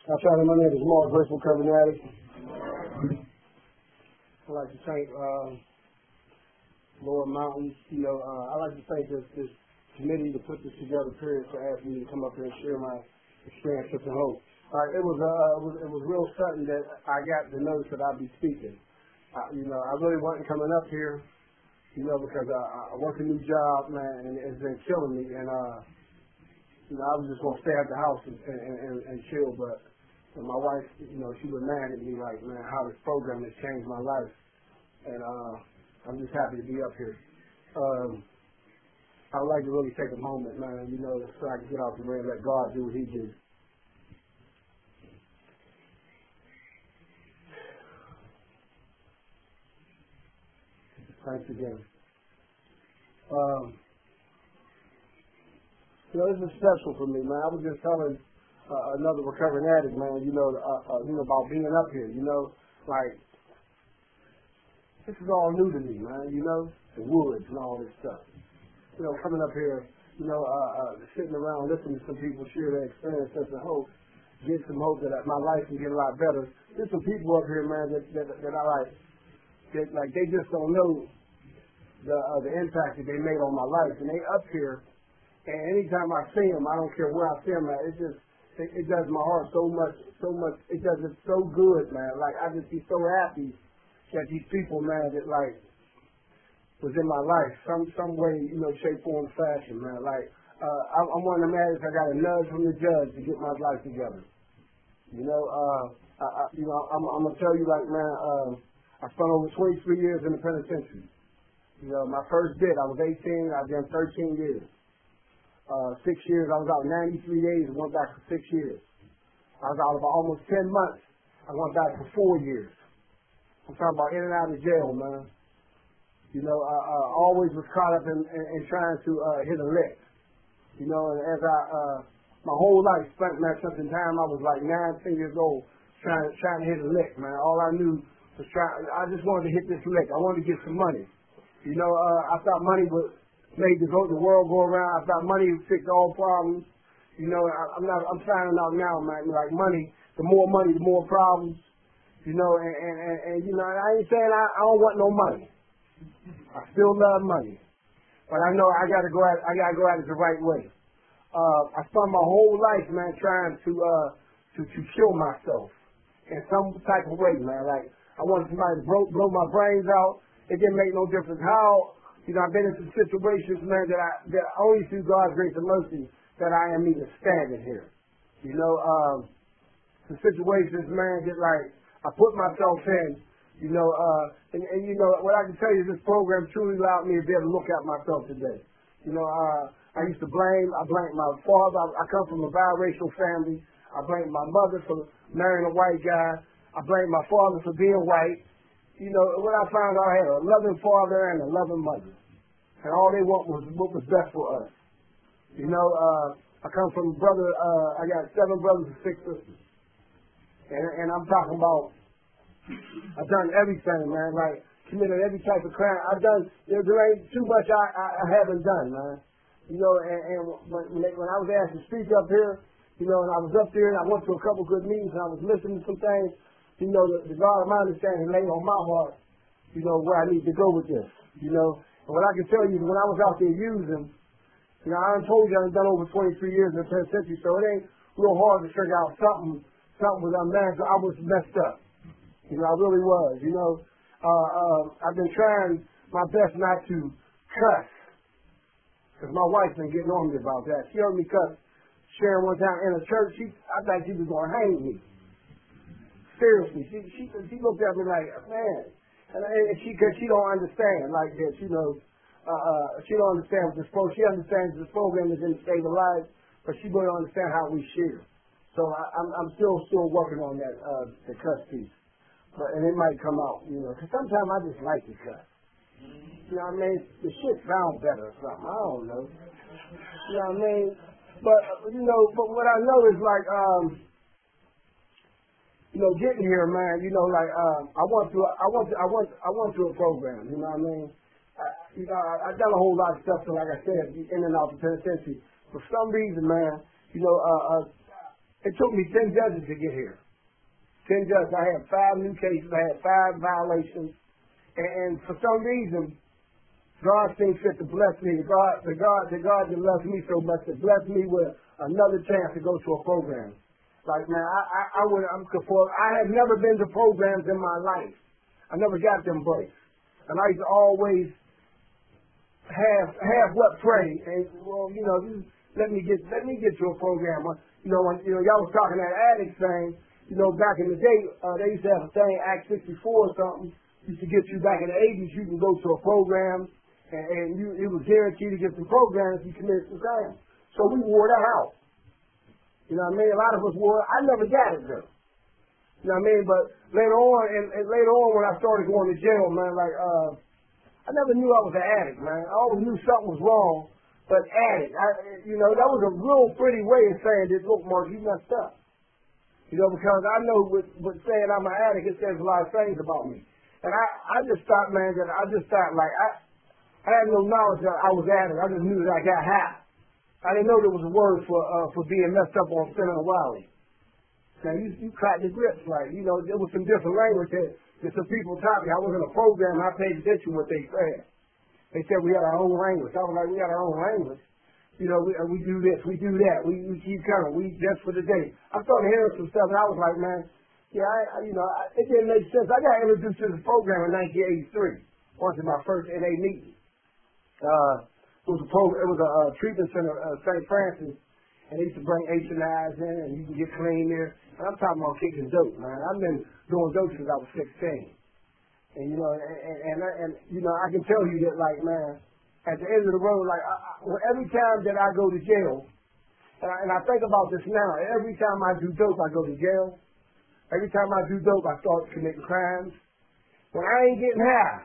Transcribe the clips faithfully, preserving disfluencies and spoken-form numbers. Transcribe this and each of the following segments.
I try to my name is Mark Grateful Carbonati. I'd like to thank uh, Lord Mountains. You know, uh, I'd like to thank this, this committee to put this together, period, to ask me to come up here and share my experience with the hope. Uh, it was uh, it was it was real sudden that I got the notice that I'd be speaking. Uh, you know, I really wasn't coming up here, you know, because uh, I work a new job, man, and it's been killing me. And uh, you know, I was just gonna stay at the house and and, and, and chill. But and my wife, you know, she was mad at me, like, man, how this program has changed my life. And uh, I'm just happy to be up here. Um, I'd like to really take a moment, man, you know, so I can get out the way and let God do what He do. Thanks again. Um, you know, this is special for me, man. I was just telling uh, another recovering addict, man, you know, uh, uh, you know, about being up here, you know, like, this is all new to me, man, you know, the woods and all this stuff. You know, coming up here, you know, uh, uh, sitting around listening to some people share their experience as a hope, get some hope that my life can get a lot better. There's some people up here, man, that, that, that I like, that, like, they just don't know the uh, the impact that they made on my life. And they up here, and anytime I see them, I don't care where I see them at, it just, it, it does my heart so much, so much, it does it so good, man. Like, I just be so happy that these people, man, that, like, was in my life, some some way, you know, shape, form, fashion, man. Like, uh, I'm, I'm one of them addicts, I got a nudge from the judge to get my life together. You know, uh, I, I, you know, I'm, I'm gonna tell you, like, man, uh, I spent over twenty-three years in the penitentiary. You know, my first bid, I was eighteen, I've done thirteen years. Uh, six years, I was out ninety-three days and went back for six years. I was out about almost ten months. I went back for four years. I'm talking about in and out of jail, man. You know, I, I always was caught up in, in, in trying to uh, hit a lick. You know, and as I, uh, my whole life spent, man, since the time I was like nine, ten years old, trying, trying to hit a lick, man. All I knew was trying, I just wanted to hit this lick. I wanted to get some money. You know, uh, I thought money would make the, the world go around. I thought money would fix all problems. You know, I, I'm not, I'm finding out now, man, like money, the more money, the more problems. You know, and, and, and, and you know, I ain't saying I, I don't want no money. I still love money. But I know I gotta go at, I gotta go at it the right way. Uh, I spent my whole life, man, trying to, uh, to, to kill myself in some type of way, man. Like, I wanted somebody to blow, blow my brains out. It didn't make no difference how, you know, I've been in some situations, man, that I, that only through God's grace and mercy that I am even standing here. You know, um, some situations, man, that like, I put myself in, you know, uh, and, and you know, what I can tell you is this program truly allowed me to be able to look at myself today. You know, uh, I used to blame, I blamed my father, I, I come from a biracial family. I blamed my mother for marrying a white guy. I blamed my father for being white. You know, when I found out I had a loving father and a loving mother, and all they want was what was best for us. You know, uh, I come from a brother, uh, I got seven brothers and six sisters. And, and I'm talking about, I've done everything, man, like, committed every type of crime. I've done, there, there ain't too much I, I, I haven't done, man. You know, and, and when, when, they, when I was asked to speak up here, you know, and I was up there and I went to a couple good meetings and I was listening to some things, you know, the, the God of my understanding laid on my heart, you know, where I need to go with this, you know. And what I can tell you is when I was out there using, you know, I done told you I've done over twenty-three years in the penitentiary, so it ain't real hard to figure out something, something was unmatched. I was messed up. You know, I really was, you know. Uh, uh, I've been trying my best not to cuss, because my wife's been getting on me about that. She heard me cuss sharing one time in a church. She, I thought she was going to hang me. Seriously, she she she looked at me like, man, and, and she cause she don't understand like this, you know. Uh, uh, she don't understand what this program. She understands this program is in the state of life, but she don't understand how we share. So I, I'm I'm still still working on that uh, the cuss piece, but and it might come out, you know. Cause sometimes I just like to cuss. You know what I mean? The shit sounds better or something. I don't know. You know what I mean? But you know, but what I know is like um. You know, getting here, man. You know, like um, I went to, I went, to, I went, I went to a program. You know what I mean? I, you know, I, I done a whole lot of stuff. So, like I said, in and out the penitentiary. For some reason, man, you know, uh, uh, It took me ten judges to get here. Ten judges. I had five new cases. I had five violations. And, and for some reason, God seemed fit to bless me. The God, the God, the God that loves me so much to bless me with another chance to go to a program. Like, man, I, I, I would, I'm conform. I had never been to programs in my life. I never got them breaks. And I used to always have, have what pray. And, well, you know, just let me get, let me get to a program. You know, when, you know, y'all was talking that addict thing, you know, back in the day, uh, they used to have a thing, Act sixty-four or something, used to get you back in the eighties, you can go to a program, and, and you, it was guaranteed to get some programs if you committed some crime. So we wore that out. You know what I mean? A lot of us wore it. I never got it, though. You know what I mean? But later on, and, and later on when I started going to jail, man, like, uh, I never knew I was an addict, man. I always knew something was wrong, but addict, I, you know, that was a real pretty way of saying that, look, Mark, you messed up. You know, because I know with, with saying I'm an addict, it says a lot of things about me. And I, I just thought, man, that I just thought, like, I, I had no knowledge that I was addict. I just knew that I got high. I didn't know there was a word for uh, for being messed up on Center and Wiley. Now, you, you cracked the grips, like, you know, there was some different language that, that some people taught me. I was in a program, I paid attention to what they said. They said we had our own language. I was like, we got our own language. You know, we, uh, we do this, we do that, we, we keep coming, we just for the day. I started hearing some stuff, and I was like, man, yeah, I, I, you know, I, it didn't make sense. I got introduced to this program in nineteen eighty-three, once in my first N A meeting. Uh, it was a program, it was a uh, treatment center, uh, Saint Francis, and they used to bring H and I's in, and you can get clean there. And I'm talking about kicking dope, man. I've been doing dope since I was sixteen. And, you know, and, and, and, and, you know, I can tell you that, like, man, at the end of the road, like, I, I, every time that I go to jail, and I, and I think about this now, every time I do dope, I go to jail. Every time I do dope, I start committing crimes. When I ain't getting high,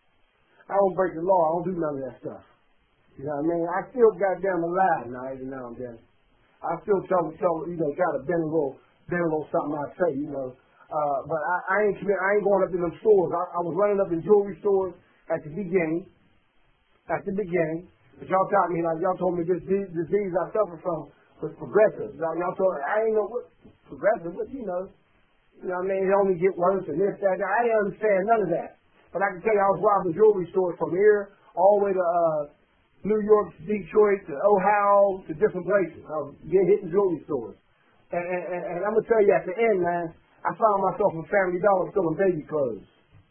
I don't break the law. I don't do none of that stuff. You know what I mean? I still goddamn alive now, every now and then. I still tell, tell you know, try to bend a little, bend a little something I say, you know. Uh, but I, I ain't commit, I ain't going up in them stores. I, I was running up in jewelry stores at the beginning. At the beginning, but y'all taught me, like, y'all told me this disease, disease I suffer from was progressive. Y'all, y'all told me, I ain't know what progressive, but you know, you know what I mean, it only get worse and this, that, that. I didn't understand none of that. But I can tell you, I was robbing jewelry stores from here all the way to uh, New York, to Detroit, to Ohio, to different places. I was getting hitting jewelry stores. And, and, and, and I'm going to tell you, at the end, man, I found myself in Family Dollar stealing baby clothes.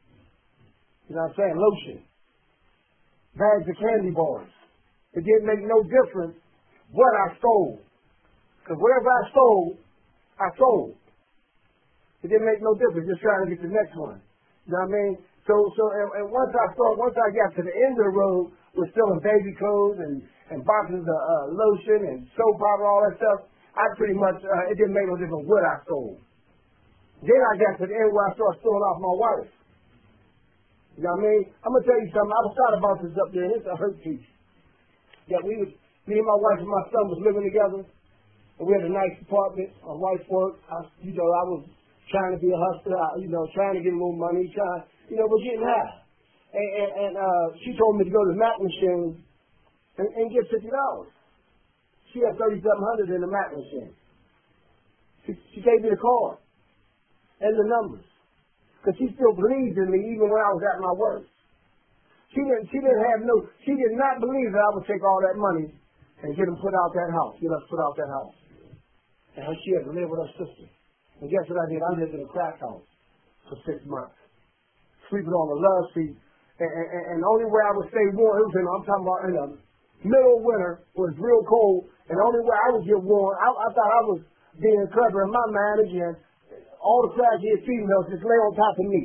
You know what I'm saying? Lotion. Bags of candy bars. It didn't make no difference what I stole. Because whatever I stole, I sold. It didn't make no difference, just trying to get the next one. You know what I mean? So, so, and, and once I started, once I got to the end of the road, we're selling baby clothes and, and boxes of uh, lotion and soap opera, all that stuff. I pretty much, uh, it didn't make no difference what I stole. Then I got to the end where I started stealing off my wife. You know what I mean? I'm going to tell you something. I was thought about this up there, and it's a hurt piece. That we was, me and my wife and my son was living together, and we had a nice apartment. My wife worked. I, you know, I was trying to be a hustler, I, you know, trying to get a little money, trying, you know, we're getting high. And, and, and uh, she told me to go to the Mac machine and, and get fifty dollars. She had thirty-seven hundred in the Mac machine. She, she gave me the card and the numbers. Because she still believed in me even when I was at my worst. She didn't, she didn't have no, she did not believe that I would take all that money and get them put out that house, get us put out that house. And she had to live with her sister. And guess what I did? I lived in a crack house for six months. Sleeping on the love seat. And, and, and the only way I would stay warm, it was in, I'm talking about in the middle of winter, was real cold. And the only way I would get warm, I, I thought I was being clever in my mind again. All the crackhead females just lay on top of me.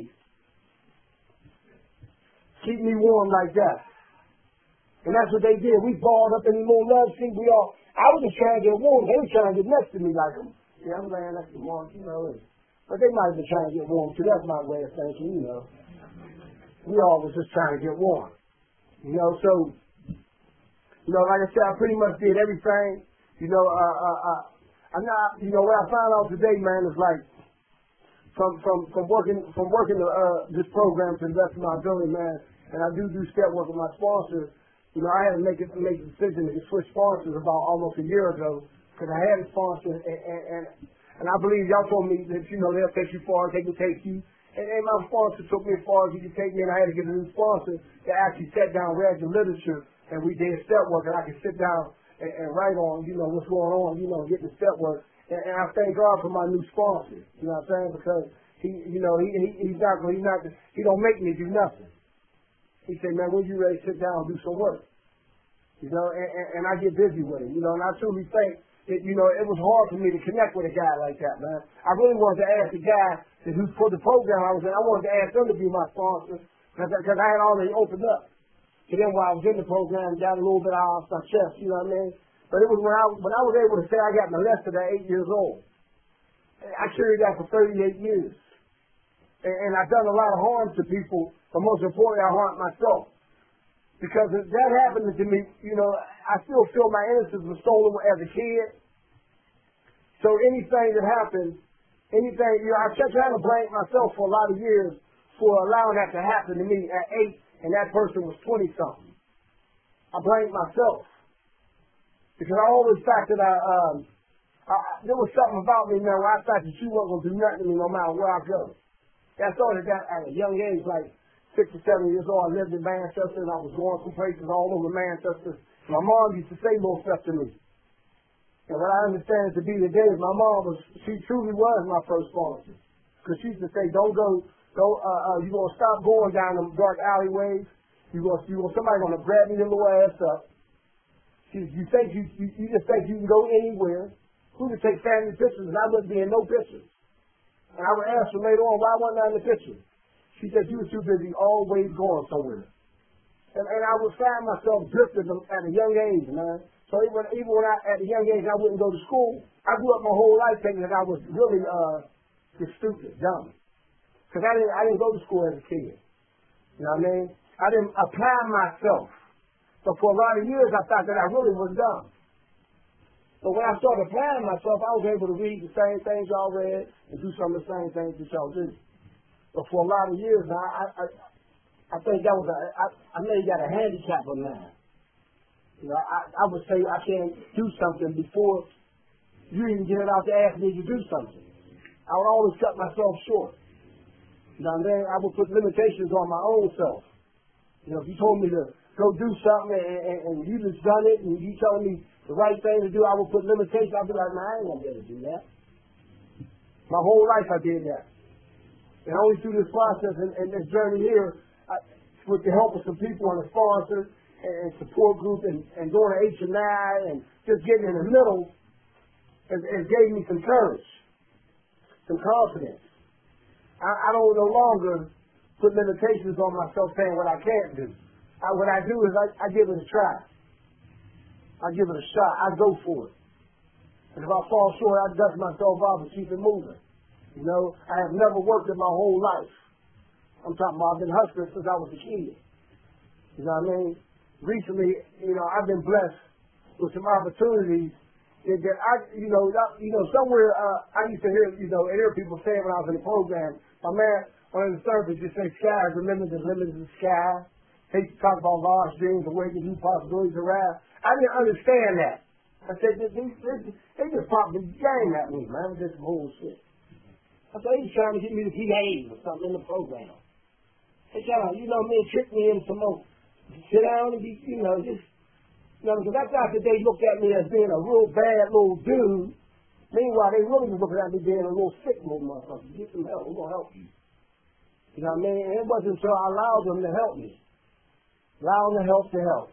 Keep me warm like that. And that's what they did. We balled up in the little love seat. We all, I was just trying to get warm. They were trying to get next to me like, yeah, I'm laying next to Mark, you know. But they might have been trying to get warm too. That's my way of thinking, you know. We all was just trying to get warm. You know, so, you know, like I said, I pretty much did everything. You know, uh, uh, uh, I'm not, you know, what I found out today, man, is like, From from from working from working the, uh, this program to invest in my ability, man, and I do do step work with my sponsors. You know, I had to make it make a decision to switch sponsors about almost a year ago because I had a sponsor, and, and, and, and I believe y'all told me that, you know, they'll take you far, they can take you. And, and my sponsor took me as far as he could take me, and I had to get a new sponsor that actually sat down, read the literature, and we did step work, and I could sit down and, and write on, you know, what's going on, you know, get the step work. And, and I thank God for my new sponsor, you know what I'm saying? Because he, you know, he, he he's not, he's not, he don't make me do nothing. He said, man, when you ready to sit down and do some work? You know, and, and, and I get busy with him, you know, and I truly think that, you know, it was hard for me to connect with a guy like that, man. I really wanted to ask the guy that who put the program I was in, I wanted to ask them to be my sponsor, because I had already opened up to them while I was in the program, got a little bit off my chest, you know what I mean? But it was when I, when I was able to say I got molested at eight years old. I carried that for thirty-eight years. And, and I've done a lot of harm to people, but most importantly, I harmed myself. Because if that happened to me, you know, I still feel my innocence was stolen as a kid. So anything that happened, anything, you know, I kept trying to blame myself for a lot of years for allowing that to happen to me at eight, and that person was twenty-something. I blamed myself. Because I always thought that I, um, I, there was something about me, man, where I thought that you weren't going to do nothing to me no matter where I go. That started that at a young age, like six or seven years old. I lived in Manchester, and I was going through places all over Manchester. My mom used to say little stuff to me. And what I understand to be today is my mom was, she truly was my first sponsor. Because she used to say, don't go, don't, uh, uh, you're going to stop going down them dark alleyways. You're going to, you're going, somebody's going to grab your little ass up. You, you think you, you, you just think you can go anywhere. Who could take family pictures, and I wouldn't be in no pictures. And I would ask her later on, why wasn't I in the picture? She said, you were too busy always going somewhere. And, and I would find myself drifting at a young age, man. So even, even when I, at a young age, I wouldn't go to school. I grew up my whole life thinking that I was really uh, just stupid, dumb. Because I didn't, I didn't go to school as a kid. You know what I mean? I didn't apply myself. So for a lot of years, I thought that I really was dumb. But when I started applying myself, I was able to read the same things y'all read and do some of the same things that y'all do. But for a lot of years, I, I, I, I think that was a, I, I may got a handicap of mine. You know, I, I would say I can't do something before you even get it out to ask me to do something. I would always cut myself short. You know what I mean? I would put limitations on my own self. You know, if you told me to go do something and, and, and you just done it and you telling me the right thing to do, I would put limitations. I'd be like, man, I ain't going to be able to do that. My whole life I did that. And only through this process and, and this journey here, I, with the help of some people and a sponsor and, and support group and, and going to H and I and just getting in the middle, it, it gave me some courage, some confidence. I, I don't no longer put limitations on myself saying what I can't do. I, what I do is I, I give it a try. I give it a shot. I go for it. And if I fall short, I dust myself off and keep it moving. You know, I have never worked in my whole life. I'm talking about I've been hustling since I was a kid. You know what I mean? Recently, you know, I've been blessed with some opportunities that, that I, you know, that, you know, somewhere uh, I used to hear, you know, hear people saying when I was in the program, my man, one of the servers just say, sky is the limit, the limit is the sky. They talk about large dreams, awakening new possibilities around. I didn't understand that. I said, they, they, they just popped the game at me, man, with this bullshit. I said, he's trying to get me to behave or something in the program. They trying to, you know, me, trick me into some more. Sit down and be, you know, just, you know, because that's after they looked at me as being a real bad little dude. Meanwhile, they really was looking at me being a little sick little motherfucker. Get some help. We're going to help you. You know what I mean? And it wasn't until I allowed them to help me. Allow them to help to help.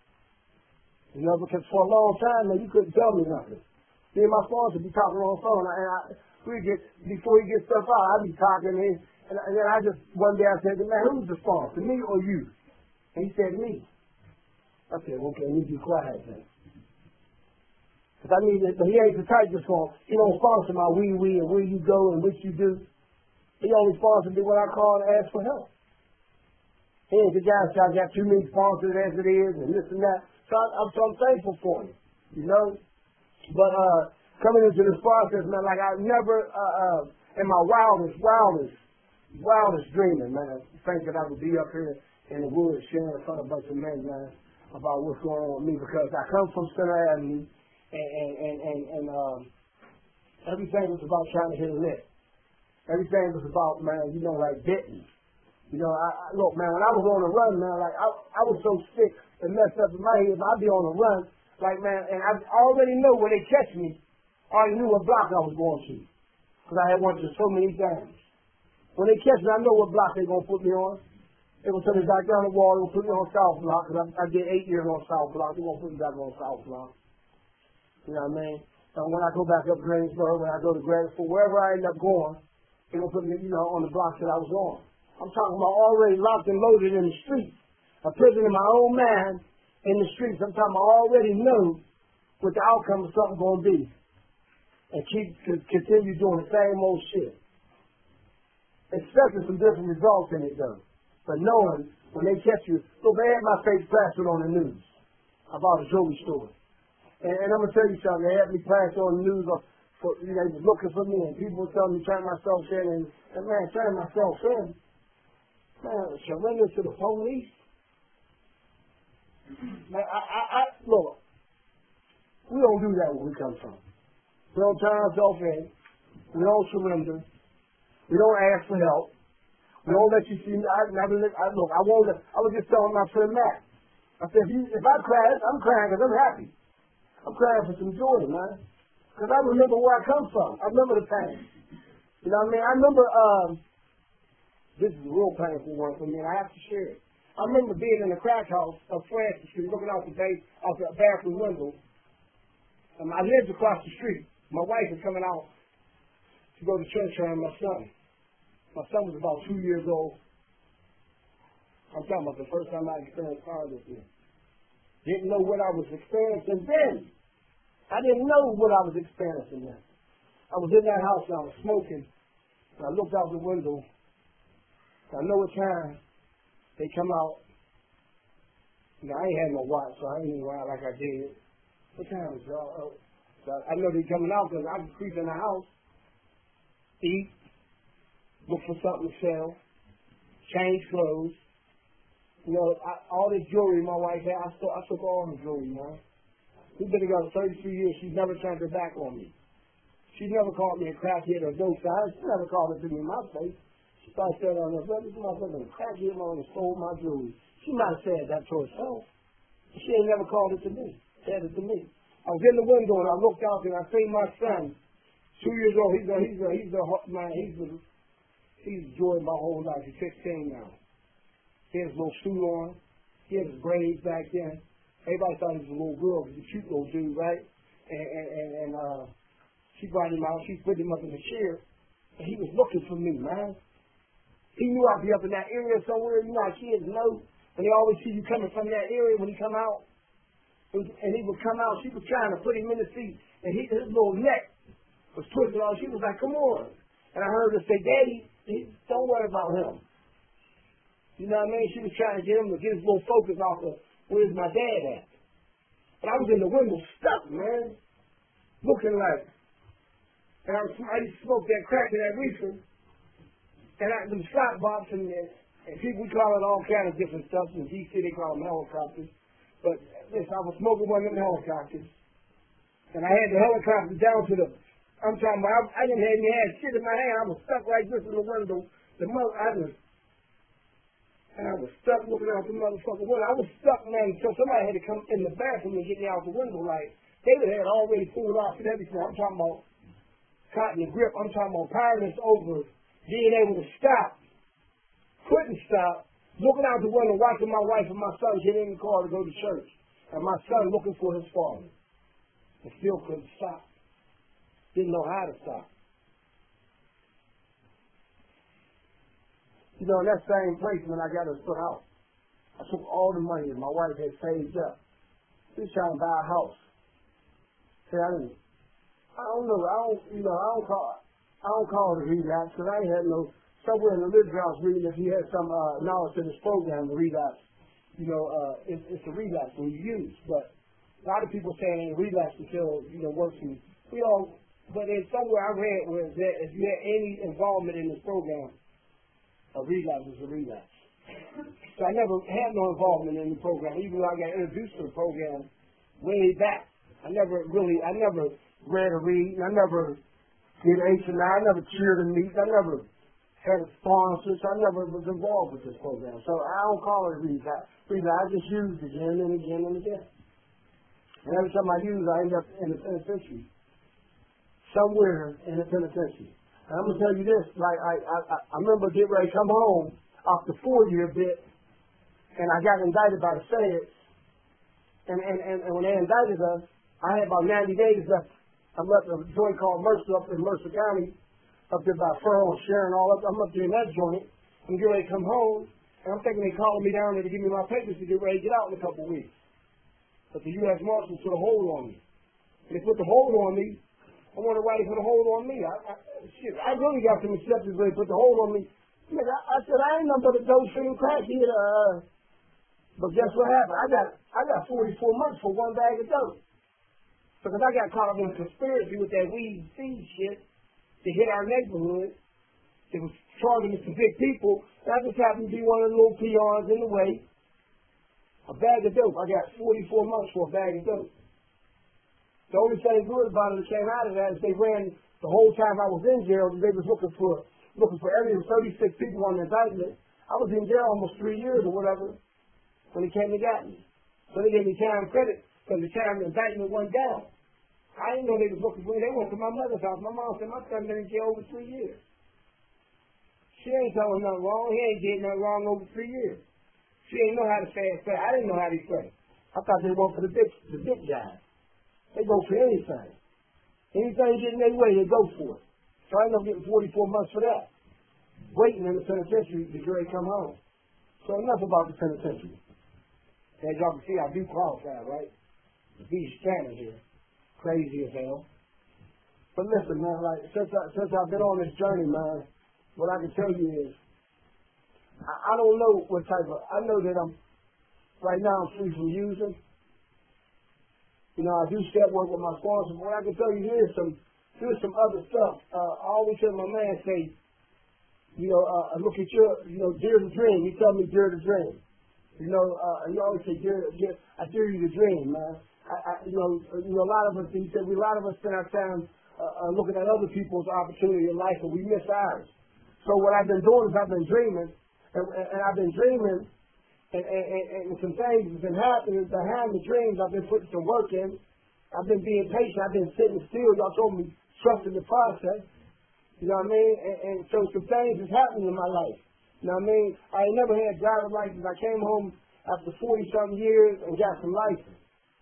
You know, because for a long time, man, you couldn't tell me nothing. Me and my sponsor be talking on the phone, and I, we get, before he gets stuff out, I'd be talking, and, and, and then I just, one day I said, man, who's the sponsor, me or you? And he said, me. I said, okay, you be quiet then. Because I mean, but he ain't the type to sponsor. He don't sponsor my wee-wee and where you go and what you do. He only sponsors me when I call and ask for help. He ain't the guy that I got too many sponsors as it is and this and that. So, I, I'm, so I'm thankful for him, you know. But uh, coming into this process, man, like I never, uh, uh, in my wildest, wildest, wildest dreaming, man, think that I would be up here in the woods sharing in front of a bunch of men, man, about what's going on with me, because I come from Center Avenue, and and and, and, and um, everything was about trying to hit a lick. Everything was about, man, you know, like bitten. You know, I, I look, man, when I was on the run, man, like I, I was so sick and messed up in my head, I'd be on the run, like, man, and I already know when they catch me, I already knew what block I was going to, because I had went to so many times. When they catch me, I know what block they're going to put me on. They will tell me back down the wall, they will put me on South Block, because I, I did eight years on South Block. They're going to put me back on South Block. You know what I mean? And when I go back up Greensboro, when I go to Greensboro, wherever I end up going, they're going to put me, you know, on the block that I was on. I'm talking about already locked and loaded in the streets. A prison in my own mind in the streets. I'm talking about already know what the outcome of something going to be. And keep, continue doing the same old shit. Expecting some different results in it, though. But knowing when they catch you, so they had my face plastered on the news about a jewelry store. And, and I'm going to tell you something, they had me plastered on the news, or, for, you know, they was looking for me, and people were telling me, turn myself in, and, and man, turn myself in, man, surrender to the police. Man, I, I, I, look, we don't do that where we come from. We don't turn ourselves in, we don't surrender, we don't ask for help. We don't let you see me. I never look. I, look, I won't. I was just telling my friend Matt. I said, if, you, if I cry, I'm crying because I'm happy. I'm crying for some joy, man. Because I remember where I come from. I remember the pain. You know what I mean? I remember. Um, this is a real painful one for me, and I have to share it. I remember being in the crack house of Francis Street, looking out the bay, out the bathroom window. And I lived across the street. My wife was coming out to go to church, her and my son. My son was about two years old. I'm talking about the first time I experienced consciousness. Didn't know what I was experiencing then. I didn't know what I was experiencing then. I was in that house and I was smoking. And I looked out the window. I know what time they come out. You know, I ain't had no watch, so I ain't even out like I did. What time is y'all? Oh, so I know they coming out because I can creep in the house, eat, look for something to sell, change clothes. You know, I, all this jewelry my wife had, I, still, I took all the jewelry, man. We've been together thirty-three years. She's never turned her back on me. She's never called me a crackhead or dope guy. She never called it to me in my face. She probably said on her, brother, this motherfucker a crackhead man and stole my jewelry. She might have said that to herself. She ain't never called it to me. Said it to me. I was in the window and I looked out and I seen my son, two years old. He's a, he's a, he's a, man, he's a, he's enjoyed my whole life. He's fifteen now. He had his little suit on. He had his braids back then. Everybody thought he was a little girl. He was a cute little dude, right? And, and, and, and uh, she brought him out. She put him up in the chair. And he was looking for me, man. He knew I'd be up in that area somewhere. You know how kids know. And they always see you coming from that area when he come out. And, and he would come out. She was trying to put him in the seat. And he, his little neck was twisted on. She was like, come on. And I heard her say, Daddy, he, don't worry about him. You know what I mean? She was trying to get him to get his little focus off of where's my dad at. But I was in the window stuck, man. Looking like. And I, was, I used to smoke that crack and that reefer. And I, them shot box and, and people, we call it all kind of different stuff. In D C they call them helicopters. But yes, I was smoking one of them helicopters. And I had the helicopter down to the, I'm talking about, I, I didn't have any had shit in my hand. I was stuck like this in the window. The mother, I was, and I was stuck looking out the motherfucking window. I was stuck, man, until somebody had to come in the bathroom and get me out the window. Like, David had already pulled off and everything. I'm talking about cotton and grip. I'm talking about powerless over being able to stop. Couldn't stop. Looking out the window, watching my wife and my son get in the car to go to church. And my son looking for his father. And still couldn't stop. Didn't know how to stop. You know, in that same place when I got us put out, I took all the money that my wife had saved up. She was trying to buy a house. See, I didn't, I don't know, I don't, you know, I don't call, I don't call it a relapse, because I ain't had no, somewhere in the literature I was reading, if he had some uh, knowledge in this program, the relapse, you know, uh, it, it's a relapse when you use, but a lot of people saying it ain't relapse until, you know, works and, you know, but there's somewhere I read where that if you had any involvement in this program, a relapse is a relapse. So I never had no involvement in the program, even though I got introduced to the program way back. I never really, I never read or read. I never did H and I. I never cheered in meets. I never had sponsors. I never was involved with this program. So I don't call it a read. I, read. I just used it again and again and again. And every time I use, I end up in the penitentiary. Somewhere in the penitentiary. And I'm gonna tell you this. Like I, I, I remember getting ready to come home off the four-year bit, and I got indicted by the feds. And, and, and, and when they indicted us, I had about ninety days left. I'm up at a joint called Mercer up in Mercer County, up there by Furrow and Sharon, all up. I'm up there in that joint. I'm getting ready to come home, and I'm thinking they calling me down there to give me my papers to get ready to get out in a couple of weeks. But the U S Marshals put a hold on me. And they put the hold on me. I wonder why they put a hold on me. I, I, shit, I really got some acceptance when they put the hold on me. I, I said, I ain't nothing but a dope fiend crack here. Uh, but guess what happened? I got I got forty-four months for one bag of dope. Because I got caught up in a conspiracy with that weed seed shit to hit our neighborhood. It was targeting some big people. And I just happened to be one of the little peons in the way. A bag of dope. I got forty-four months for a bag of dope. The only thing good about it that came out of that is they ran the whole time I was in jail. They was looking for looking for every thirty-six people on the indictment. I was in jail almost three years or whatever when they came and got me. So they gave me time credit because the time the indictment went down. I didn't know they was looking for me. They went to my mother's house. My mom said, my son been in jail over three years. She ain't telling nothing wrong. He ain't did nothing wrong over three years. She didn't know how to say it. I didn't know how to say it. I thought they went for the big, the big guys. They go for anything. Anything getting their way, they go for it. So I ended up getting forty-four months for that. Waiting in the penitentiary to Gray come home. So enough about the penitentiary. As y'all can see, I do qualify, right? He's standing here. Crazy as hell. But listen, man, like, since, I, since I've been on this journey, man, what I can tell you is, I, I don't know what type of, I know that I'm, right now I'm free from using. You know, I do step work with my sponsor, but what I can tell you here's some, here's some other stuff. Uh, I always hear my man say, you know, uh, look at your, you know, dare to dream. He tell me dare to dream. You know, uh, you always say, dare, dare, I dare you to dream, man. I, I, you know, you know, a lot of us, he said, we, a lot of us spend our time uh, uh, looking at other people's opportunity in life, and we miss ours. So what I've been doing is I've been dreaming, and, and, and I've been dreaming, and, and, and, and some things have been happening behind the dreams. I've been putting some work in. I've been being patient. I've been sitting still. Y'all told me trust in the process. You know what I mean? And, and so some things is happening in my life. You know what I mean? I ain't never had a driver's license. I came home after forty-something years and got some license.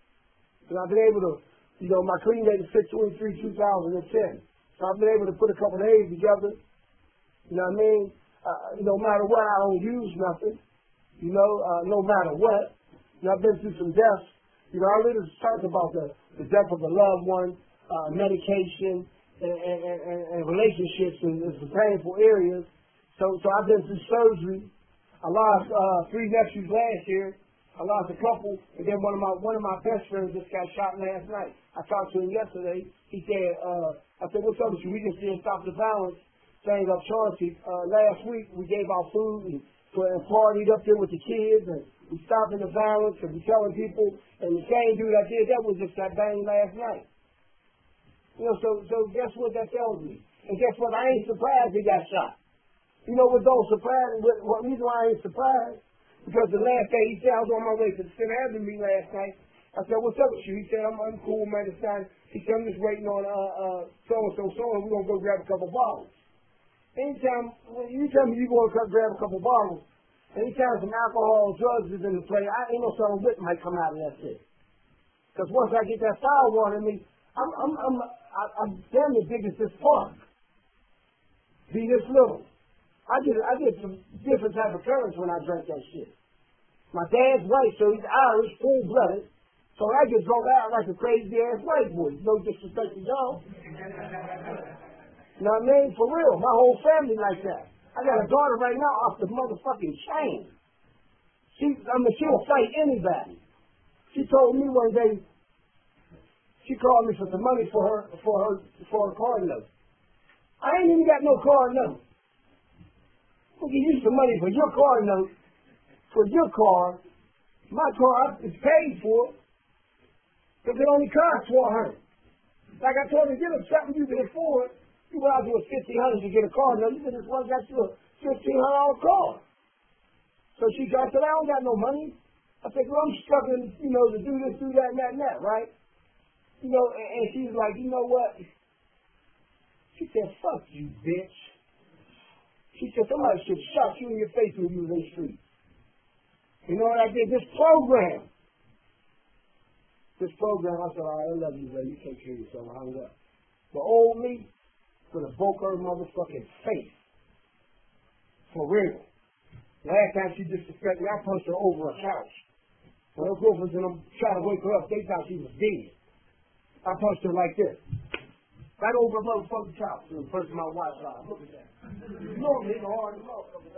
And I've been able to, you know, my clean date is six twenty-three two thousand ten. So I've been able to put a couple of days together. You know what I mean? Uh, no matter what, I don't use nothing. You know, uh, no matter what. You know, I've been through some deaths. You know, I really talk about the, the death of a loved one, uh, medication, and, and, and, and relationships in, in some painful areas. So, so I've been through surgery. I lost uh, three nephews last year. I lost a couple, and then one of my one of my best friends just got shot last night. I talked to him yesterday. He said, uh, I said, what's up with you? We just didn't stop the violence thing up Chauncey. Uh, last week, we gave out food and, and partied up there with the kids, and we stopping the violence, and we telling people, and the same dude I did that was just got banged last night. You know, so, so guess what that tells me? And guess what? I ain't surprised he got shot. You know what don't surprise me? What reason why I ain't surprised? Because the last day he said I was on my way to the Center Avenue meeting last night. I said, what's up with you? He said, I'm, I'm cool, man. It's time. He said, I'm just waiting on uh uh so and so so and we're gonna go grab a couple bottles. Anytime when you tell me you're gonna grab a couple bottles, anytime some alcohol or drugs is in the play, I ain't no something with might come out of that shit. Because once I get that fire water in me, I'm I'm I'm I, I'm damn as big as this park. Be this little. I get I get some different type of currents when I drink that shit. My dad's white, so he's Irish, full blooded. So I get drunk out like a crazy ass white boy. No disrespect to y'all. You know what I mean? For real. My whole family like that. I got a daughter right now off the motherfucking chain. She I mean she'll fight anybody. She told me one day, she called me for some money for her for her for her car note. I ain't even got no car note. I'll give you some money for your car note, for your car. My car is paid for. Because it only costs four hundred dollars. Like I told you, get a something you can afford. You went out to a fifteen hundred dollars to get a car. Now you can just well got you a fifteen hundred dollars car. So she got, I said, I don't got no money. I said, well, I'm struggling, you know, to do this, do that, and that, and that, right? You know, and, and she's like, you know what? She said, fuck you, bitch. She said, somebody should shot you in your face when you was in the street. You know what I did? This program. This program, I said, all right, I love you, baby. You take care of yourself. I hung up. But old me could have broke her motherfucking face. For real. Last time she disrespected me, I punched her over a couch. When her girlfriends and I'm trying to wake her up, they thought she was dead. I punched her like this. Right over the motherfucking couch. And the person my wife lied. Look at that. You know I'm hitting hard as motherfucker.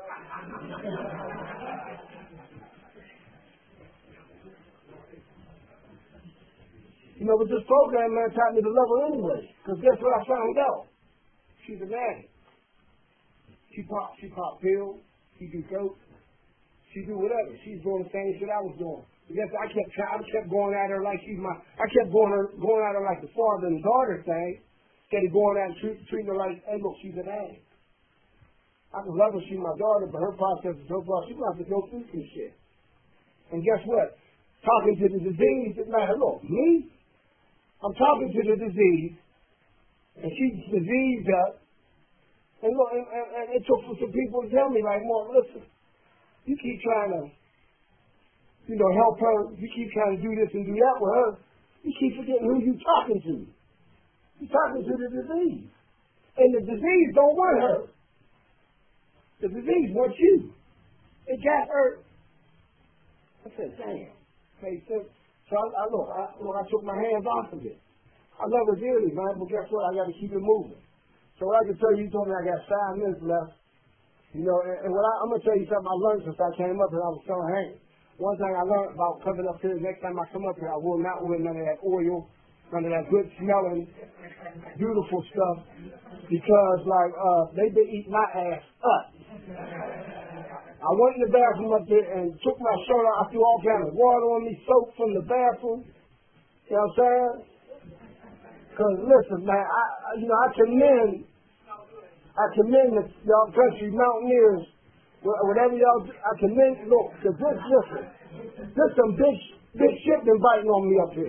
You know, but this program, man, taught me to love her anyway. Because guess what I found out? She's an addict. She pop, she pop pills. She do coke. She do whatever. She's doing the same shit I was doing. But guess what? I kept, I kept going at her like she's my. I kept going her, going at her like the father and daughter thing. Instead of going at her, treat, treating her like, hey, look, she's an addict. I can love her. She's my daughter, but her process is her process. She's going to have to go through some shit. And guess what? Talking to the disease is not, look, me. I'm talking to the disease, and she's diseased up. And look, and, and, and it took for some people to tell me, like, Mark, listen, you keep trying to, you know, help her. You keep trying to do this and do that with her. You keep forgetting who you talking to. You're talking to the disease. And the disease don't want her. The disease wants you. It got her. I said, damn. Hey, so, so I, I look, I, look, I took my hands off of it. I love her dearly, man, but guess what? I got to keep it moving. So what I can tell you, you told me I got five minutes left. You know, and, and what I, I'm going to tell you something I learned since I came up and I was telling Hank. One thing I learned about coming up here, next time I come up here, I will not wear none of that oil, none of that good smelling, beautiful stuff, because, like, uh, they been eating my ass up. I went in the bathroom up there and took my shirt off. I threw all kinds of water on me, soap from the bathroom. You know what I'm saying? Because, listen, man, I, you know, I commend, I commend the y'all country mountaineers. Whatever y'all, I commend, look, because this, listen, this some big, big shit been biting on me up here.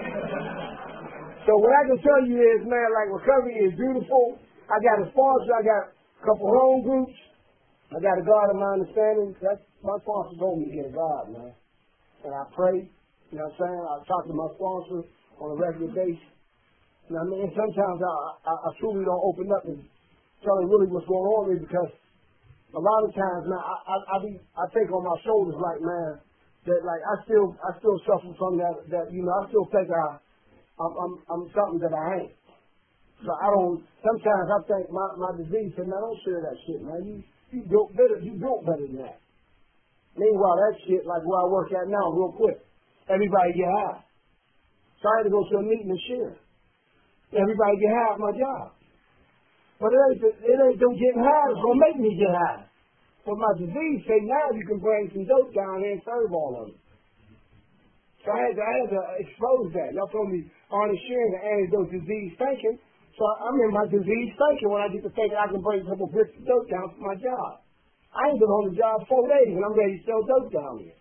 So what I can tell you is, man, like, recovery is beautiful. I got a sponsor. I got a couple home groups. I got a God of my understanding. That's, my sponsor told me to get a God, man. And I pray, you know what I'm saying? I talk to my sponsor on a regular basis. You know what I mean? And sometimes I, I, I truly don't open up and tell them really what's going on with me, because a lot of times, man, I, I, I, be, I take on my shoulders, like, man, that, like, I still, I still suffer from that, that, you know, I still think I, I'm, I'm, I'm something that I ain't. So I don't, sometimes I think my, my disease said, man, don't share that shit, man. You, you built better, you built better than that. Meanwhile, that shit, like where I work at now, real quick, everybody get high. So I had to go to a meeting and share. Everybody get high at my job. But it ain't, it ain't them getting high that's going to make me get high. But my disease say now you can bring some dope down here and serve all of it. So I had to, I had to expose that. Y'all told me Arnie sharing the antidote disease thinking. So I'm in my disease thinking when I get to thinking I can bring a couple bricks of dope down for my job. I ain't been on the job four days and I'm ready to sell dope down here.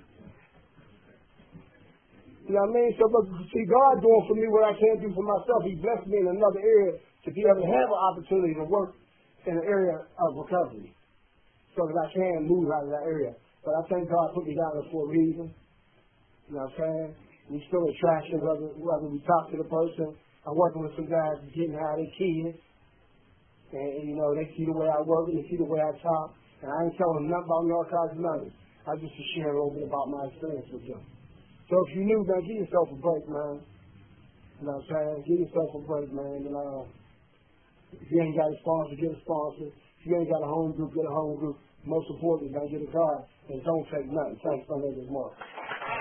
You know what I mean? So but see, God doing for me what I can't do for myself. He blessed me in another area to be able to have an opportunity to work in an area of recovery so that I can move out of that area. But I thank God put me down there for a reason. You know what I'm saying? We still attraction whether, whether we talk to the person. I'm working with some guys getting out of their kids. And, and, you know, they see the way I work and they see the way I talk. And I ain't telling them nothing about narcotics, nothing. I just to share a little bit about my experience with them. So if you knew, man, give yourself a break, man. You know what I'm saying? Give yourself a break, man. And, uh, if you ain't got a sponsor, get a sponsor. If you ain't got a home group, get a home group. Most importantly, man, get a car. And don't take nothing. Thanks, my name is Mark.